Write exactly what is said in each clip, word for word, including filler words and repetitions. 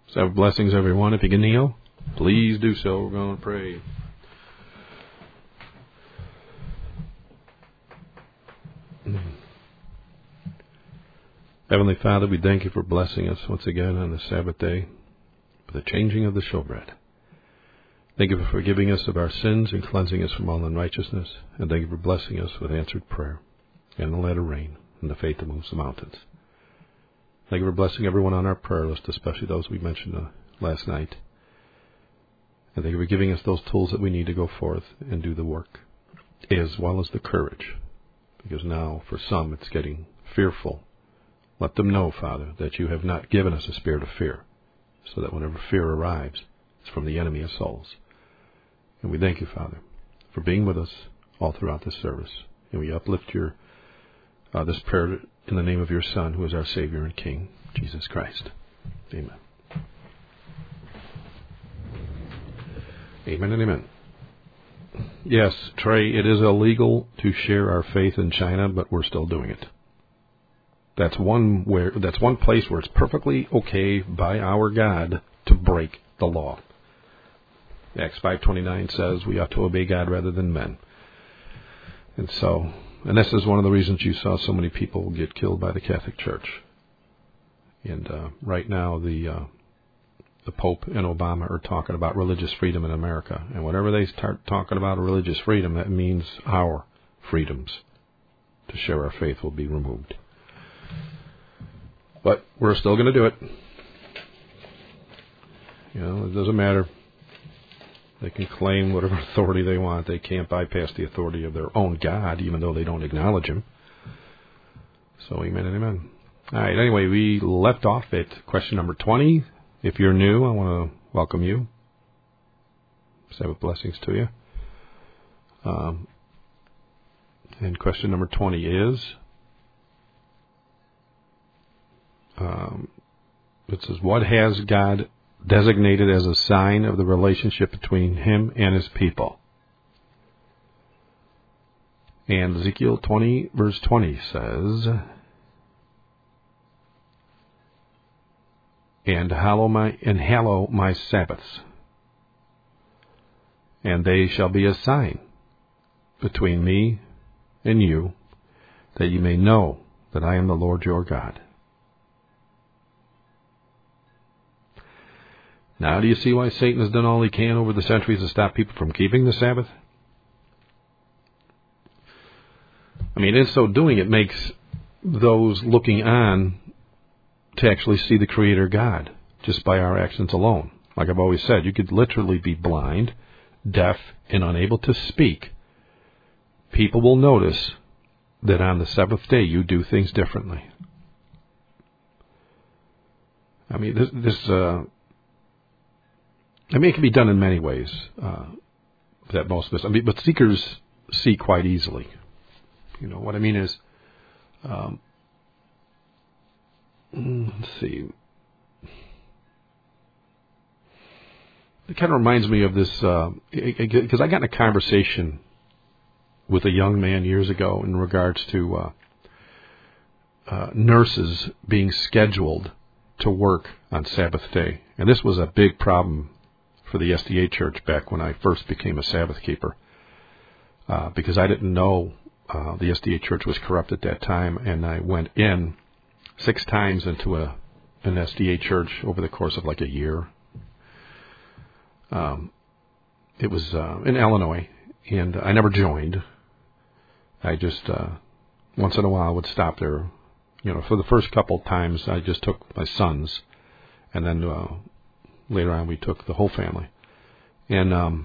So blessings, everyone. If you can kneel, please do so. We're going to pray. Heavenly Father, we thank you for blessing us once again on the Sabbath day for the changing of the showbread. Thank you for forgiving us of our sins and cleansing us from all unrighteousness. And thank you for blessing us with answered prayer and the latter rain and the faith that moves the mountains. Thank you for blessing everyone on our prayer list, especially those we mentioned uh, last night. And thank you for giving us those tools that we need to go forth and do the work, as well as the courage. Because now, for some, it's getting fearful. Let them know, Father, that you have not given us a spirit of fear, so that whenever fear arrives, it's from the enemy of souls. And we thank you, Father, for being with us all throughout this service. And we uplift your uh, this prayer in the name of your Son, who is our Savior and King, Jesus Christ. Amen. Amen and amen. Yes, Trey, it is illegal to share our faith in China, but we're still doing it. That's one where that's one place where it's perfectly okay by our God to break the law. Acts five twenty-nine says we ought to obey God rather than men. And so, and this is one of the reasons you saw so many people get killed by the Catholic Church. And uh, right now, the uh, the Pope and Obama are talking about religious freedom in America. And whenever they start talking about religious freedom, that means our freedoms to share our faith will be removed. But we're still going to do it. You know, it doesn't matter. They can claim whatever authority they want. They can't bypass the authority of their own God, even though they don't acknowledge him. So, amen and amen. All right, anyway, we left off at question number twenty. If you're new, I want to welcome you. Sabbath blessings to you. Um, and question number twenty is... Um, it says, what has God designated as a sign of the relationship between him and his people? And Ezekiel twenty, verse twenty says, and hallow my and hallow my Sabbaths, and they shall be a sign between me and you, that you may know that I am the Lord your God. Now, do you see why Satan has done all he can over the centuries to stop people from keeping the Sabbath? I mean, in so doing, it makes those looking on to actually see the Creator God just by our actions alone. Like I've always said, you could literally be blind, deaf, and unable to speak. People will notice that on the seventh day you do things differently. I mean, this... this uh, I mean, it can be done in many ways, uh, that most of us, I mean, but seekers see quite easily. You know, what I mean is, um, let's see. It kind of reminds me of this, because uh, I got in a conversation with a young man years ago in regards to uh, uh, nurses being scheduled to work on Sabbath day. And this was a big problem for the S D A church back when I first became a Sabbath keeper, uh, because I didn't know uh, the S D A church was corrupt at that time, and I went in six times into a an S D A church over the course of like a year. Um, it was uh, in Illinois, and I never joined. I just uh, once in a while would stop there. You know, for the first couple times, I just took my sons, and then uh, later on, we took the whole family. And um,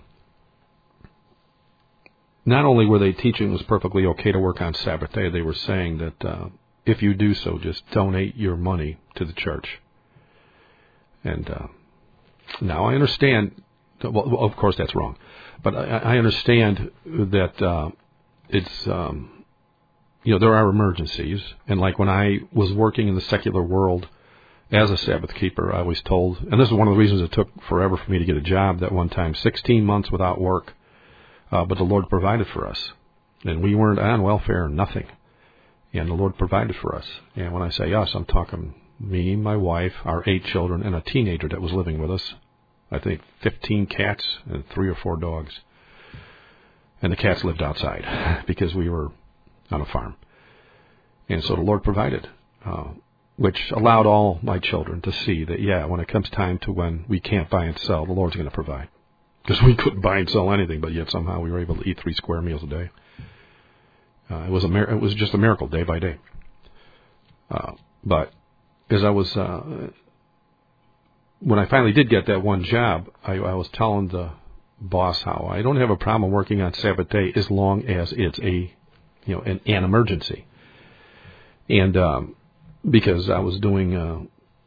not only were they teaching it was perfectly okay to work on Sabbath day, they were saying that uh, if you do so, just donate your money to the church. And uh, now I understand, well, of course that's wrong, but I, I understand that uh, it's, um, you know, there are emergencies. And like when I was working in the secular world, as a Sabbath keeper, I was told, and this is one of the reasons it took forever for me to get a job that one time, sixteen months without work, uh, but the Lord provided for us. And we weren't on welfare, nothing. And the Lord provided for us. And when I say us, I'm talking me, my wife, our eight children, and a teenager that was living with us. I think fifteen cats and three or four dogs. And the cats lived outside because we were on a farm. And so the Lord provided, uh, which allowed all my children to see that, yeah, when it comes time to when we can't buy and sell, the Lord's going to provide. Because we couldn't buy and sell anything, but yet somehow we were able to eat three square meals a day. Uh, it was a mir- it was just a miracle day by day. Uh, but as I was, uh, when I finally did get that one job, I, I was telling the boss how I don't have a problem working on Sabbath day as long as it's a, you know, an, an emergency. And um, because I was doing, uh,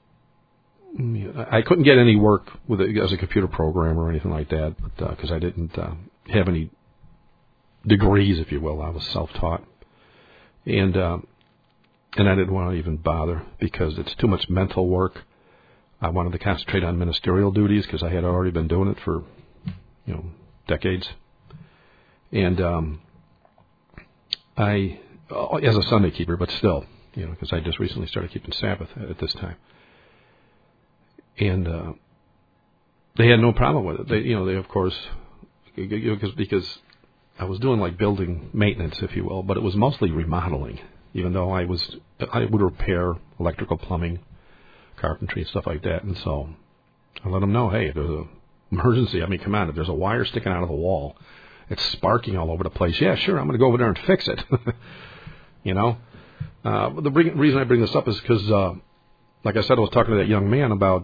I couldn't get any work with it as a computer programmer or anything like that, because uh, I didn't uh, have any degrees, if you will. I was self-taught, and uh, and I didn't want to even bother because it's too much mental work. I wanted to concentrate on ministerial duties because I had already been doing it for, you know, decades. And um, I, as a Sunday keeper, but still, you know, because I just recently started keeping Sabbath at this time. And uh, they had no problem with it. They, you know, they of course, because because I was doing like building maintenance, if you will, but it was mostly remodeling. Even though I was, I would repair electrical, plumbing, carpentry, stuff like that. And so I let them know, hey, if there's an emergency, I mean, come on, if there's a wire sticking out of the wall, it's sparking all over the place. Yeah, sure, I'm going to go over there and fix it. You know, uh, but the reason I bring this up is because, uh, like I said, I was talking to that young man about,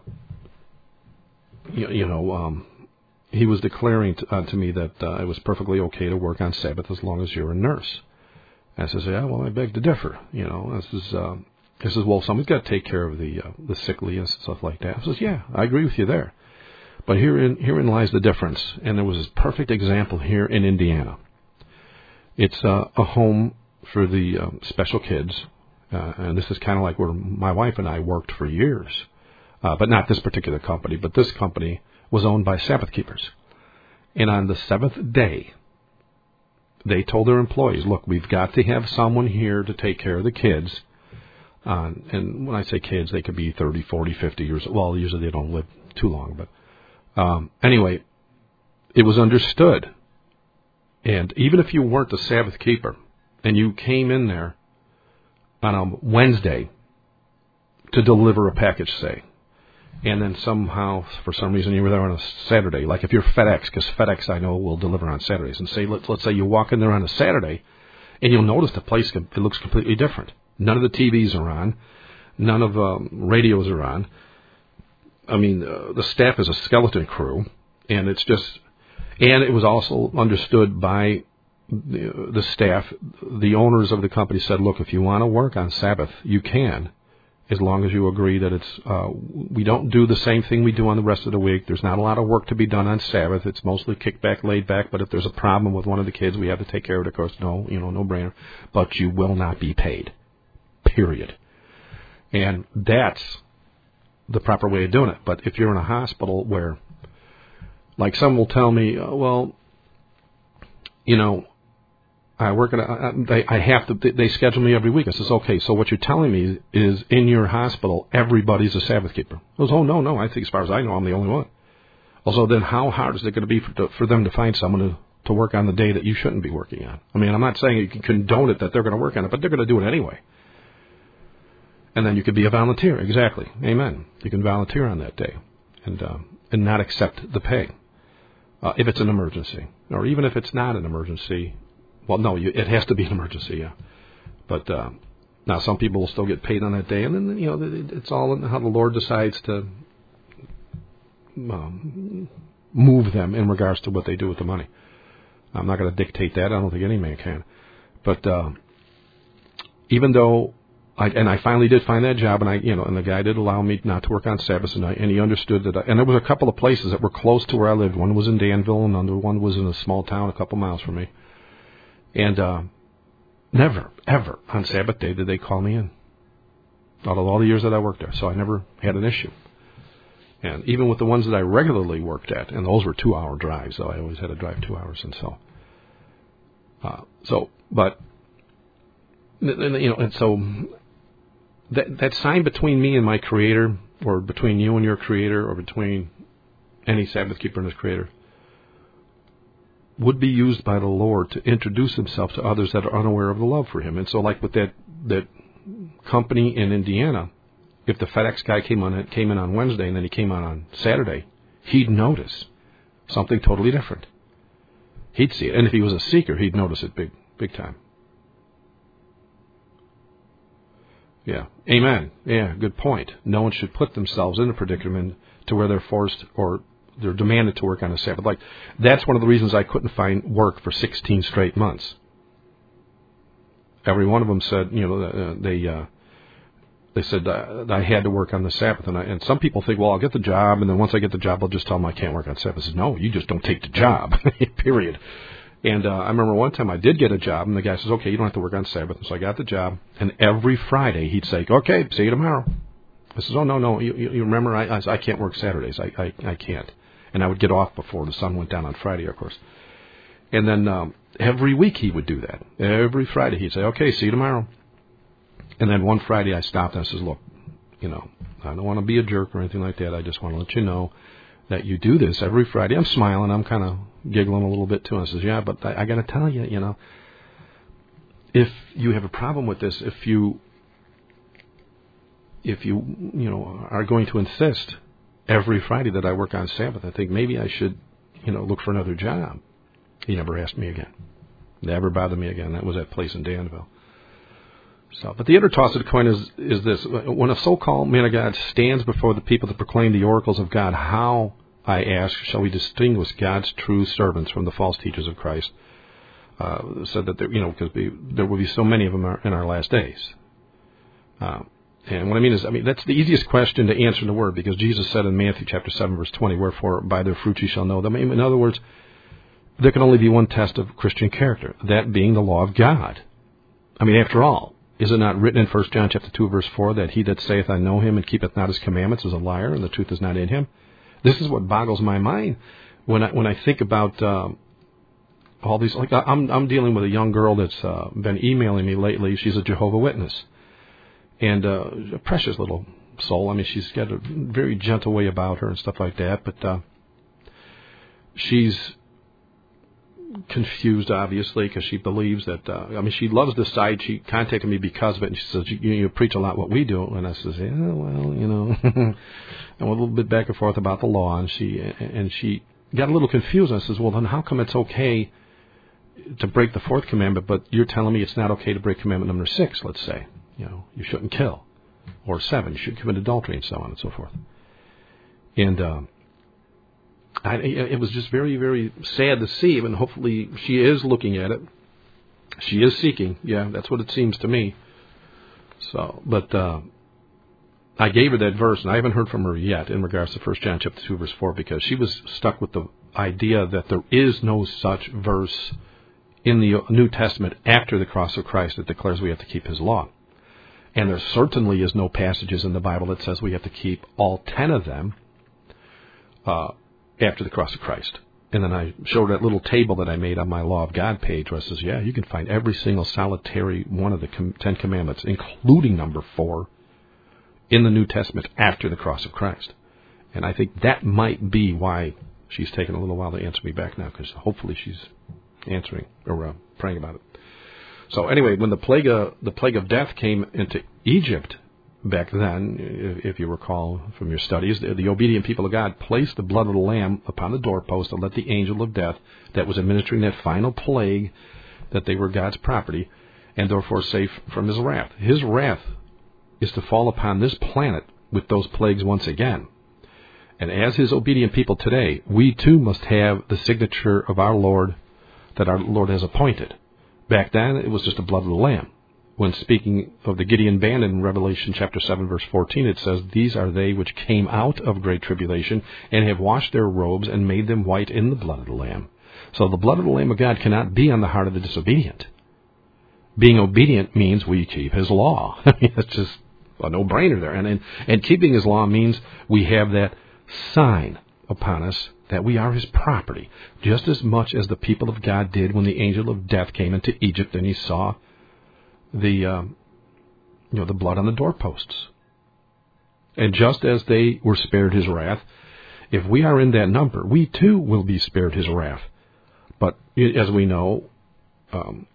you, you know, um, he was declaring to, uh, to me that uh, it was perfectly okay to work on Sabbath as long as you're a nurse. And I says, yeah, well, I beg to differ. You know, this is, uh, this is well, somebody's got to take care of the uh, the sickly and stuff like that. I says, yeah, I agree with you there. But herein, herein lies the difference. And there was this perfect example here in Indiana. It's uh, a home for the uh, special kids. Uh, and this is kind of like where my wife and I worked for years. Uh, but not this particular company. But this company was owned by Sabbath keepers. And on the seventh day, they told their employees, look, we've got to have someone here to take care of the kids. Uh, and when I say kids, they could be thirty, forty, fifty years old. Well, usually they don't live too long. But um, anyway, it was understood. And even if you weren't a Sabbath keeper and you came in there on a Wednesday to deliver a package, say, and then somehow, for some reason, you were there on a Saturday, like if you're FedEx, because FedEx, I know, will deliver on Saturdays, and say, let's, let's say you walk in there on a Saturday, and you'll notice the place, it looks completely different. None of the T Vs are on. None of um, radios are on. I mean, uh, the staff is a skeleton crew, and it's just, and it was also understood by the, the staff. The owners of the company said, look, if you want to work on Sabbath, you can, as long as you agree that it's, uh, we don't do the same thing we do on the rest of the week. There's not a lot of work to be done on Sabbath. It's mostly kickback, laid back, but if there's a problem with one of the kids, we have to take care of it, of course. No, you know, no brainer. But you will not be paid. Period. And that's the proper way of doing it. But if you're in a hospital where, like some will tell me, oh, well, you know, I work at a, they, I have to, they schedule me every week. I says, okay, so what you're telling me is in your hospital, everybody's a Sabbath keeper. I goes, oh, no, no, I think as far as I know, I'm the only one. Also, then how hard is it going to be for, for them to find someone to, to work on the day that you shouldn't be working on? I mean, I'm not saying you can condone it that they're going to work on it, but they're going to do it anyway. And then you could be a volunteer. Exactly. Amen. You can volunteer on that day and uh, and not accept the pay uh, if it's an emergency. Or even if it's not an emergency. Well, no, you, it has to be an emergency, yeah. But uh, now some people will still get paid on that day. And then, you know, it's all in how the Lord decides to um, move them in regards to what they do with the money. I'm not going to dictate that. I don't think any man can. But uh, even though... I, and I finally did find that job, and I, you know, and the guy did allow me not to work on Sabbath, and, I, and he understood that. I, and there was a couple of places that were close to where I lived. One was in Danville, and another one was in a small town a couple miles from me. And uh, never, ever on Sabbath day did they call me in. Out of all the years that I worked there, so I never had an issue. And even with the ones that I regularly worked at, and those were two-hour drives, so I always had to drive two hours, and so, uh, so, but you know, and so. that, that sign between me and my Creator, or between you and your Creator, or between any Sabbath keeper and his Creator, would be used by the Lord to introduce himself to others that are unaware of the love for him. And so like with that, that company in Indiana, if the FedEx guy came on came in on Wednesday and then he came on on Saturday, he'd notice something totally different. He'd see it. And if he was a seeker, he'd notice it big, big time. Yeah. Amen. Yeah, good point. No one should put themselves in a predicament to where they're forced or they're demanded to work on a Sabbath. Like, that's one of the reasons I couldn't find work for sixteen straight months. Every one of them said, you know, uh, they uh, they said uh, I had to work on the Sabbath. And, I, and some people think, well, I'll get the job, and then once I get the job, I'll just tell them I can't work on Sabbath. I said, no, you just don't take the job, period. And uh, I remember one time I did get a job, and the guy says, okay, you don't have to work on Sabbath. And so I got the job, and every Friday he'd say, okay, see you tomorrow. I says, oh, no, no, you, you remember, I, I, I can't work Saturdays. I, I, I can't. And I would get off before the sun went down on Friday, of course. And then um, every week he would do that. Every Friday he'd say, okay, see you tomorrow. And then one Friday I stopped and I says, look, you know, I don't want to be a jerk or anything like that. I just want to let you know that you do this every Friday. I'm smiling. I'm kind of giggling a little bit too. And I says, yeah, but I, I got to tell you, you know, if you have a problem with this, if you, if you, you know, are going to insist every Friday that I work on Sabbath, I think maybe I should, you know, look for another job. He never asked me again. Never bothered me again. That was that place in Danville. So, but the other toss of the coin is, is this. When a so-called man of God stands before the people to proclaim the oracles of God, how, I ask, shall we distinguish God's true servants from the false teachers of Christ? Uh, said that there, you know, because there will be so many of them in our last days. Uh, And what I mean is, I mean, that's the easiest question to answer in the Word, because Jesus said in Matthew chapter seven, verse twenty, wherefore by their fruits you shall know them. In other words, there can only be one test of Christian character, that being the law of God. I mean, after all, is it not written in First John chapter two, verse four, that he that saith, I know him, and keepeth not his commandments is a liar, and the truth is not in him? This is what boggles my mind when I when I think about um, all these. Like I'm I'm dealing with a young girl that's uh, been emailing me lately. She's a Jehovah's Witness. And uh, a precious little soul. I mean, she's got a very gentle way about her and stuff like that. But uh, she's confused, obviously, because she believes that, uh, I mean, she loves this side. She contacted me because of it. And she says, you, you preach a lot what we do. And I says, yeah, well, you know. And we're a little bit back and forth about the law. And she and she got a little confused. I says, well, then how come it's okay to break the fourth commandment, but you're telling me it's not okay to break commandment number six, let's say? You know, you shouldn't kill. Or seven, you shouldn't commit adultery, and so on and so forth. And um, I, it was just very, very sad to see, and hopefully she is looking at it. She is seeking. Yeah, that's what it seems to me. So, but uh, I gave her that verse, and I haven't heard from her yet in regards to First John chapter two, verse four, because she was stuck with the idea that there is no such verse in the New Testament after the cross of Christ that declares we have to keep his law. And there certainly is no passages in the Bible that says we have to keep all ten of them uh, after the cross of Christ. And then I showed that little table that I made on my Law of God page where it says, yeah, you can find every single solitary one of the com- Ten Commandments, including number four, in the New Testament after the cross of Christ. And I think that might be why she's taken a little while to answer me back now, because hopefully she's answering or uh, praying about it. So anyway, when the plague of, the plague of death came into Egypt back then, if, if you recall from your studies, the, the obedient people of God placed the blood of the lamb upon the doorpost to let the angel of death that was administering that final plague, that they were God's property, and therefore safe from his wrath. His wrath is to fall upon this planet with those plagues once again. And as his obedient people today, we too must have the signature of our Lord that our Lord has appointed. Back then, it was just the blood of the lamb. When speaking of the Gideon band in Revelation chapter seven, verse fourteen, it says, these are they which came out of great tribulation and have washed their robes and made them white in the blood of the Lamb. So the blood of the Lamb of God cannot be on the heart of the disobedient. Being obedient means we keep his law. It's just a no-brainer there. And, and, and keeping his law means we have that sign upon us that we are his property, just as much as the people of God did when the angel of death came into Egypt and he saw the um, you know, the blood on the doorposts. And just as they were spared his wrath, if we are in that number, we too will be spared his wrath. But as we know, um,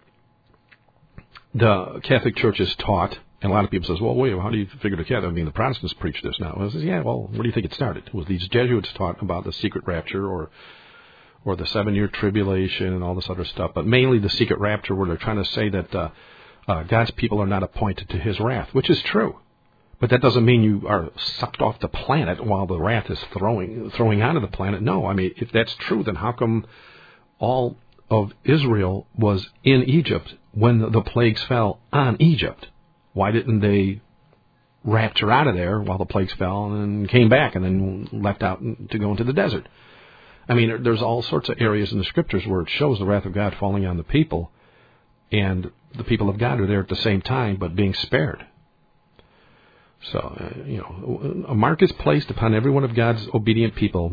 the Catholic Church is taught, and a lot of people says, well, wait, how do you figure the Catholic? I mean, the Protestants preach this now. I says, yeah, well, where do you think it started? It was these Jesuits taught about the secret rapture or or the seven-year tribulation and all this other stuff, but mainly the secret rapture where they're trying to say that uh, uh, God's people are not appointed to his wrath, which is true. But that doesn't mean you are sucked off the planet while the wrath is throwing throwing onto the planet. No, I mean, if that's true, then how come all of Israel was in Egypt when the plagues fell on Egypt? Why didn't they rapture out of there while the plagues fell and came back and then left out to go into the desert? I mean, there's all sorts of areas in the Scriptures where it shows the wrath of God falling on the people, and the people of God are there at the same time but being spared. So, uh, you know, a mark is placed upon every one of God's obedient people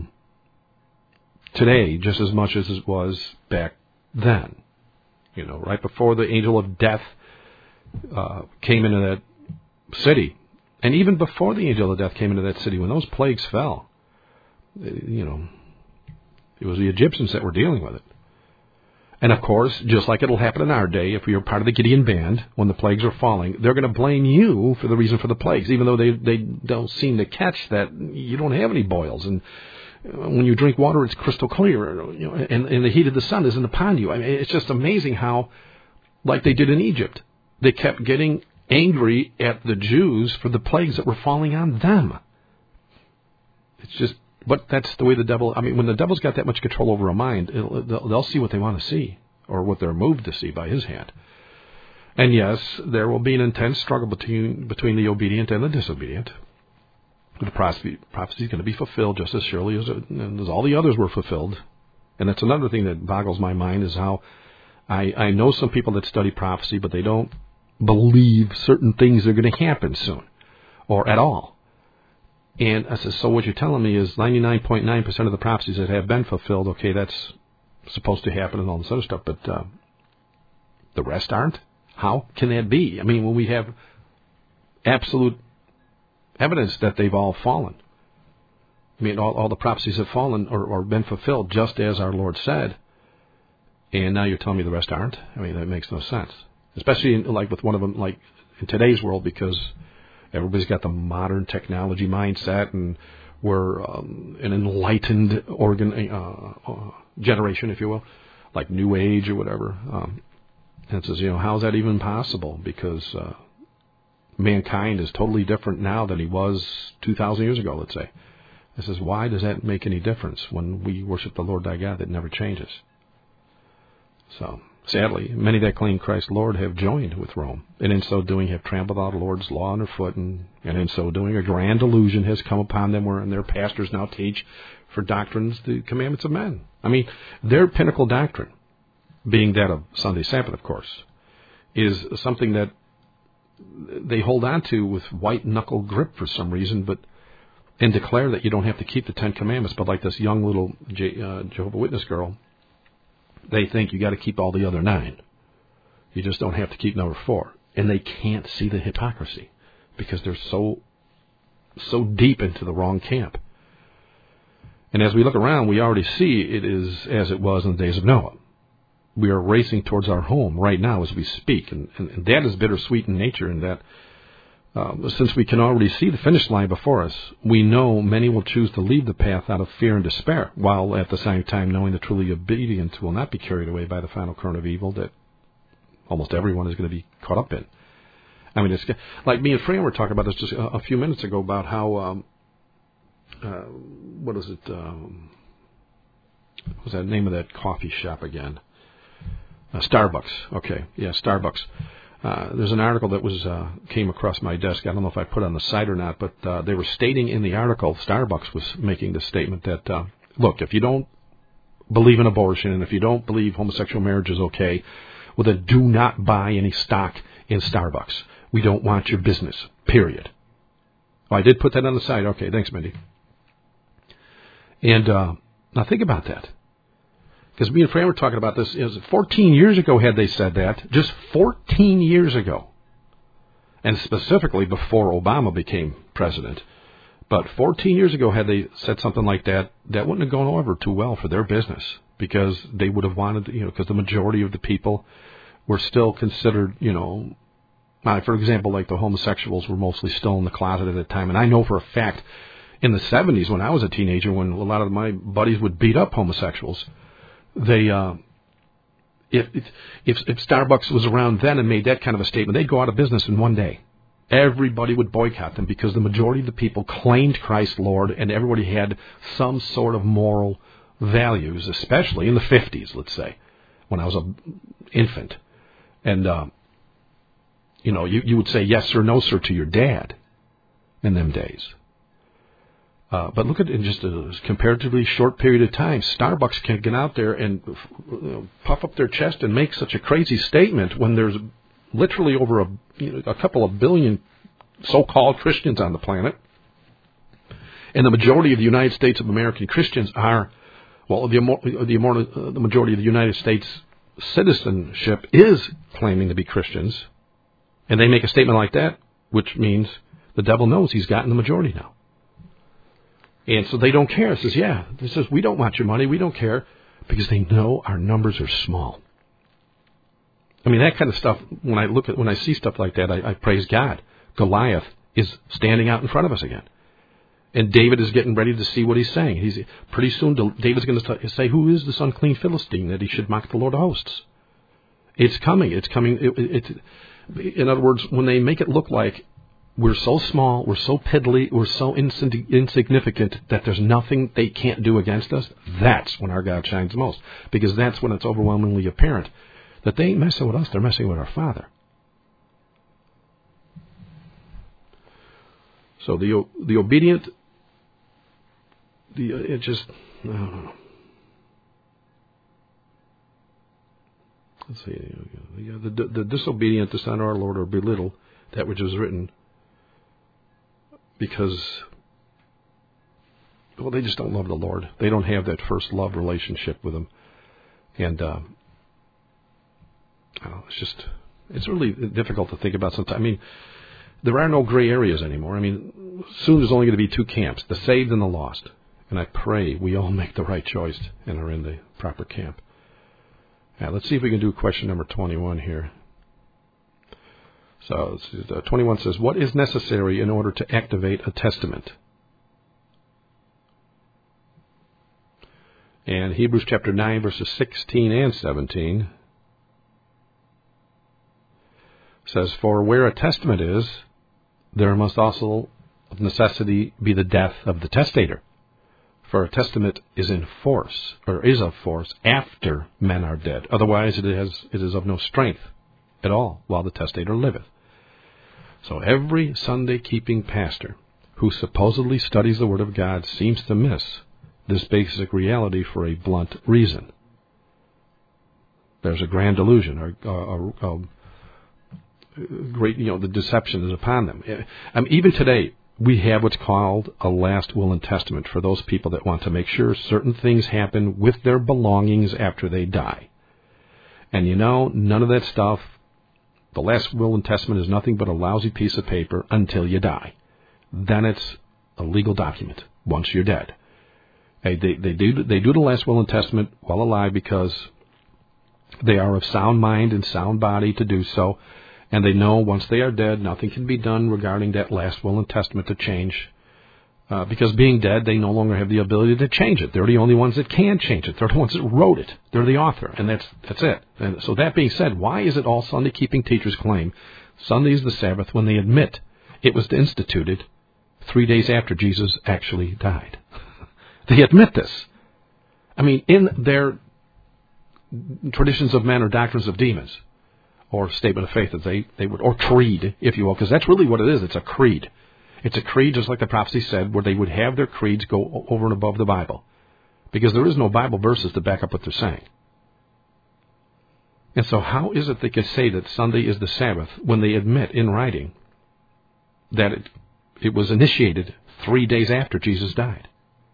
today just as much as it was back then. You know, right before the angel of death uh, came into that city, and even before the angel of death came into that city, when those plagues fell, you know, it was the Egyptians that were dealing with it. And, of course, just like it'll happen in our day, if you're part of the Gideon band, when the plagues are falling, they're going to blame you for the reason for the plagues, even though they, they don't seem to catch that you don't have any boils. And when you drink water, it's crystal clear, you know, and, and the heat of the sun isn't upon you. I mean, it's just amazing how, like they did in Egypt, they kept getting angry at the Jews for the plagues that were falling on them. It's just... But that's the way the devil, I mean, when the devil's got that much control over a mind, it'll, they'll, they'll see what they want to see, or what they're moved to see by his hand. And yes, there will be an intense struggle between between the obedient and the disobedient. The prophecy, prophecy is going to be fulfilled just as surely as, it, as all the others were fulfilled. And that's another thing that boggles my mind, is how I, I know some people that study prophecy, but they don't believe certain things are going to happen soon, or at all. And I said, so what you're telling me is ninety-nine point nine percent of the prophecies that have been fulfilled, okay, that's supposed to happen and all this other stuff, but uh, the rest aren't? How can that be? I mean, when we have absolute evidence that they've all fallen. I mean, all, all the prophecies have fallen or, or been fulfilled just as our Lord said, and now you're telling me the rest aren't? I mean, that makes no sense. Especially in, like with one of them, like in today's world, because everybody's got the modern technology mindset, and we're um, an enlightened organ uh, uh, generation, if you will, like New Age or whatever. Um, and it says, you know, how's that even possible? Because uh, mankind is totally different now than he was two thousand years ago, let's say. It says, why does that make any difference when we worship the Lord thy God that never changes? So... Sadly, many that claim Christ Lord have joined with Rome, and in so doing have trampled out the Lord's law underfoot, and, and in so doing a grand delusion has come upon them, wherein their pastors now teach for doctrines the commandments of men. I mean, their pinnacle doctrine, being that of Sunday Sabbath, of course, is something that they hold on to with white-knuckle grip for some reason, but and declare that you don't have to keep the Ten Commandments, but like this young little Je- uh, Jehovah's Witness girl, they think you got to keep all the other nine. You just don't have to keep number four. And they can't see the hypocrisy because they're so so deep into the wrong camp. And as we look around, we already see it is as it was in the days of Noah. We are racing towards our home right now as we speak. And, and, and that is bittersweet in nature, in that um, since we can already see the finish line before us, we know many will choose to leave the path out of fear and despair, while at the same time knowing the truly obedient will not be carried away by the final current of evil that almost everyone is going to be caught up in. I mean, it's like me and Fran were talking about this just a, a few minutes ago about how, um, uh, what is it, um, what was that name of that coffee shop again? Uh, Starbucks. Okay, yeah, Starbucks. Uh, there's an article that was uh, came across my desk. I don't know if I put it on the site or not, but uh, they were stating in the article, Starbucks was making the statement that, uh, look, if you don't believe in abortion and if you don't believe homosexual marriage is okay, well, then do not buy any stock in Starbucks. We don't want your business, period. Oh, I did put that on the site. Okay, thanks, Mindy. And uh, now think about that. Because me and Fran were talking about this. It was fourteen years ago had they said that. Just fourteen years ago. and specifically before Obama became president. But fourteen years ago, had they said something like that, that wouldn't have gone over too well for their business, because they would have wanted, you know, because the majority of the people were still considered, you know, uh, for example, like the homosexuals were mostly still in the closet at that time. And I know for a fact, in the seventies, when I was a teenager, when a lot of my buddies would beat up homosexuals, they, uh, if, if, if Starbucks was around then and made that kind of a statement, they'd go out of business in one day. Everybody would boycott them because the majority of the people claimed Christ Lord, and everybody had some sort of moral values, especially in the fifties, let's say, when I was an infant. And, uh, you know, you, you would say yes or no, sir, to your dad in them days. Uh, but look at it in just a comparatively short period of time. Starbucks can get out there and, you know, puff up their chest and make such a crazy statement when there's literally over a, you know, a couple of billion so-called Christians on the planet. And the majority of the United States of American Christians are, well, the, the, the majority of the United States citizenship is claiming to be Christians. And they make a statement like that, which means the devil knows he's gotten the majority now. And so they don't care. It says, yeah, it says, we don't want your money. We don't care, because they know our numbers are small. I mean, that kind of stuff, when I look at, when I see stuff like that, I, I praise God. Goliath is standing out in front of us again. And David is getting ready to see what he's saying. He's pretty soon, David's going to say, who is this unclean Philistine that he should mock the Lord of hosts? It's coming. It's coming. It, it, it, in other words, when they make it look like we're so small, we're so piddly, we're so insignificant that there's nothing they can't do against us, that's when our God shines most. Because that's when it's overwhelmingly apparent that they ain't messing with us, they're messing with our Father. So the the obedient, the it just, I don't know. Let's see, the, the, the disobedient dishonor our Lord or belittle that which is written, because, well, they just don't love the Lord. They don't have that first love relationship with Him. And uh, oh, it's just, it's really difficult to think about sometimes. I mean, there are no gray areas anymore. I mean, soon there's only going to be two camps, the saved and the lost. And I pray we all make the right choice and are in the proper camp. Now, let's see if we can do question number twenty-one here. So, uh, twenty-one says, what is necessary in order to activate a testament? And Hebrews chapter nine, verses sixteen and seventeen says, for where a testament is, there must also of necessity be the death of the testator. For a testament is in force, or is of force, after men are dead. Otherwise it has it is of no strength at all while the testator liveth. So every Sunday-keeping pastor who supposedly studies the Word of God seems to miss this basic reality for a blunt reason. There's a grand delusion, or a, a, a great, you know, the deception is upon them. I mean, even today, we have what's called a last will and testament for those people that want to make sure certain things happen with their belongings after they die. And you know, none of that stuff, the last will and testament is nothing but a lousy piece of paper until you die. Then it's a legal document once you're dead. They, they, they, do, they do the last will and testament while alive because they are of sound mind and sound body to do so. And they know once they are dead, nothing can be done regarding that last will and testament to change. Uh, because being dead, they no longer have the ability to change it. They're the only ones that can change it. They're the ones that wrote it. They're the author. And that's that's it. And so that being said, why is it all Sunday-keeping teachers claim Sunday is the Sabbath when they admit it was instituted three days after Jesus actually died? They admit this. I mean, in their traditions of men or doctrines of demons, or statement of faith, that they, they would, or creed, if you will, because that's really what it is. It's a creed. It's a creed, just like the prophecy said, where they would have their creeds go over and above the Bible. Because there is no Bible verses to back up what they're saying. And so how is it they can say that Sunday is the Sabbath when they admit in writing that it, it was initiated three days after Jesus died?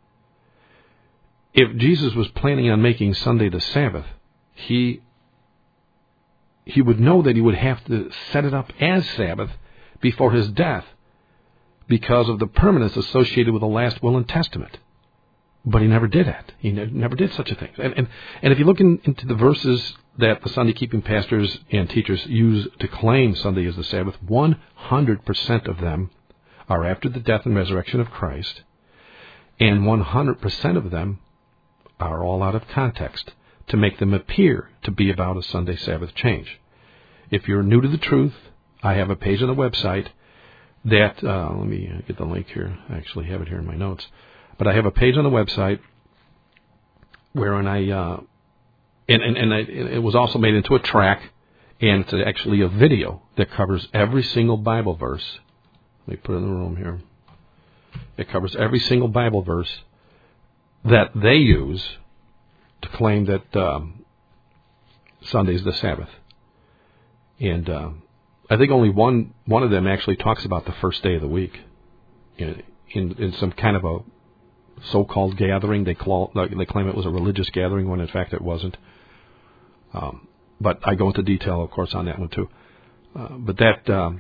If Jesus was planning on making Sunday the Sabbath, he... he would know that he would have to set it up as Sabbath before his death because of the permanence associated with the last will and testament. But he never did that. He ne- never did such a thing. And, and, and if you look in, into the verses that the Sunday-keeping pastors and teachers use to claim Sunday is the Sabbath, one hundred percent of them are after the death and resurrection of Christ, and one hundred percent of them are all out of context to make them appear to be about a Sunday Sabbath change. If you're new to the truth, I have a page on the website that, uh, let me get the link here. I actually have it here in my notes. But I have a page on the website wherein I, uh, and, and, and I, it was also made into a track, and it's actually a video that covers every single Bible verse. Let me put it in the room here. It covers every single Bible verse that they use to claim that um, Sunday is the Sabbath. And uh, I think only one one of them actually talks about the first day of the week in, in, in some kind of a so-called gathering. They, call, they claim it was a religious gathering when in fact it wasn't. Um, but I go into detail, of course, on that one too. Uh, but that um,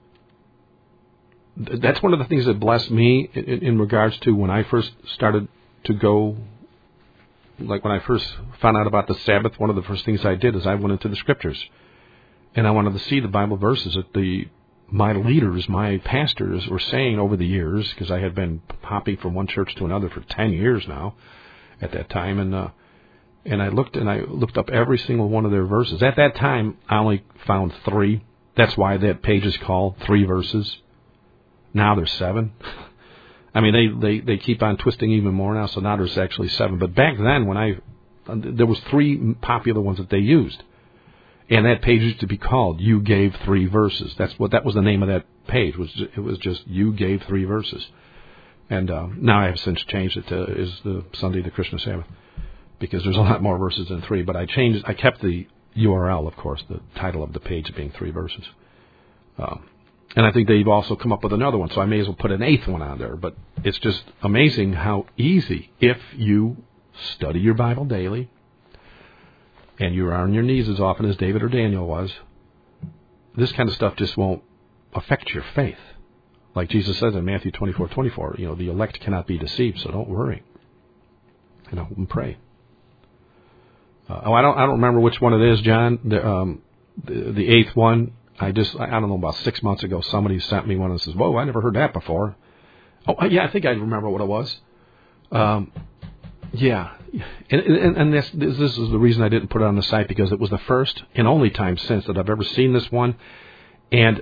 th- that's one of the things that blessed me in, in regards to when I first started to go. Like when I first found out about the Sabbath, one of the first things I did is I went into the Scriptures. And I wanted to see the Bible verses that the my leaders, my pastors were saying over the years, because I had been hopping from one church to another for ten years now at that time. And uh, and I looked and I looked up every single one of their verses. At that time, I only found three. That's why that page is called Three Verses. Now there's seven. I mean, they, they, they keep on twisting even more now, so now there's actually seven. But back then, when I there was three popular ones that they used. And that page used to be called "You Gave Three Verses." That's what that was the name of that page. Was it was just "You Gave Three Verses," and uh, now I have since changed it to "Is the Sunday the Christian Sabbath?" because there's a lot more verses than three. But I changed. I kept the U R L, of course, the title of the page being Three Verses. Um, and I think they've also come up with another one, so I may as well put an eighth one on there. But it's just amazing how easy, if you study your Bible daily, and you're on your knees as often as David or Daniel was, this kind of stuff just won't affect your faith. Like Jesus says in Matthew twenty-four twenty-four, you know, the elect cannot be deceived, so don't worry. You know, and pray. Uh, oh, I don't, I don't remember which one it is, John. The, um, the, the eighth one. I just, I don't know, about six months ago, somebody sent me one and says, "Whoa, I never heard that before." Oh, yeah, I think I remember what it was. Um, yeah. And, and, and this, this is the reason I didn't put it on the site, because it was the first and only time since that I've ever seen this one. And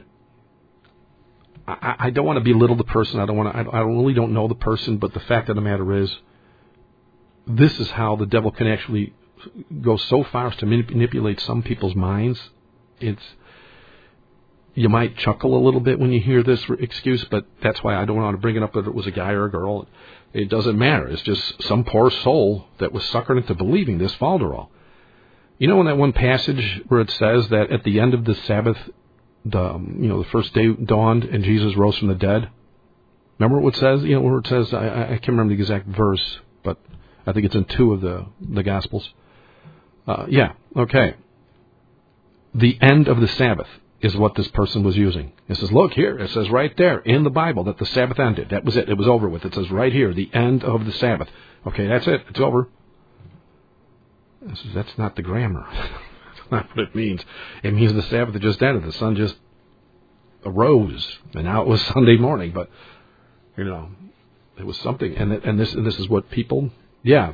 I, I don't want to belittle the person. I don't want to, I really don't know the person, but the fact of the matter is, this is how the devil can actually go so far as to manipulate some people's minds. It's, you might chuckle a little bit when you hear this excuse, but that's why I don't want to bring it up whether it was a guy or a girl. It doesn't matter. It's just some poor soul that was suckered into believing this falderall. You know in that one passage where it says that at the end of the Sabbath, the, you know, the first day dawned and Jesus rose from the dead? Remember what it says? You know, where it says, I, I can't remember the exact verse, but I think it's in two of the, the Gospels. Uh, yeah, okay. The end of the Sabbath is what this person was using. It says, look here, it says right there in the Bible that the Sabbath ended. That was it. It was over with. It says right here, the end of the Sabbath. Okay, that's it. It's over. This is, that's not the grammar. That's not what it means. It means the Sabbath just ended. The sun just arose, and now it was Sunday morning. But, you know, it was something. And and this and this is what people, yeah.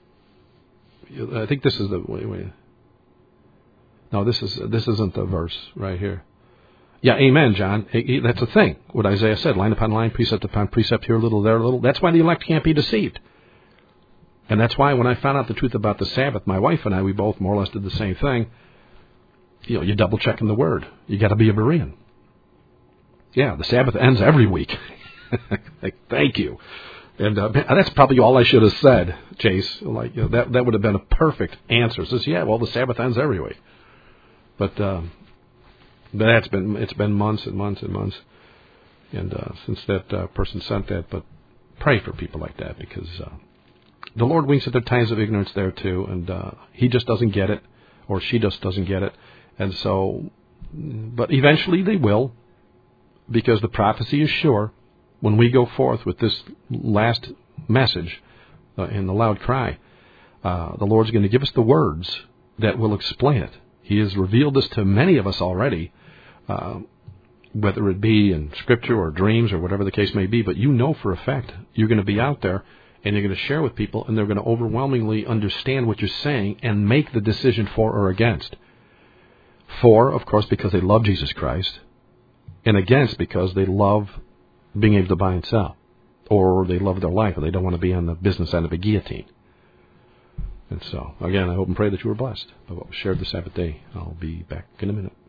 I think this is the, wait, wait. No, this is this isn't the verse right here. Yeah, amen, John. That's the thing. What Isaiah said, line upon line, precept upon precept, here a little, there a little. That's why the elect can't be deceived. And that's why when I found out the truth about the Sabbath, my wife and I, we both more or less did the same thing. You know, you double checking the word. You got to be a Berean. Yeah, the Sabbath ends every week. Thank you. And uh, that's probably all I should have said, Chase. Like, you know, that that would have been a perfect answer. Says, yeah, well, the Sabbath ends every week. But um, but that's been it's been months and months and months, and uh, since that uh, person sent that. But pray for people like that, because uh, the Lord winks at their times of ignorance there too, and uh, He just doesn't get it, or she just doesn't get it, and so. But eventually they will. because the prophecy is sure. When we go forth with this last message uh, in the loud cry, uh, the Lord's going to give us the words that will explain it. He has revealed this to many of us already, uh, whether it be in Scripture or dreams or whatever the case may be. But you know for a fact you're going to be out there and you're going to share with people, and they're going to overwhelmingly understand what you're saying and make the decision for or against. For, of course, because they love Jesus Christ, and against because they love being able to buy and sell, or they love their life, or they don't want to be on the business end of a guillotine. And so, again, I hope and pray that you were blessed by what was shared this Sabbath day. I'll be back in a minute.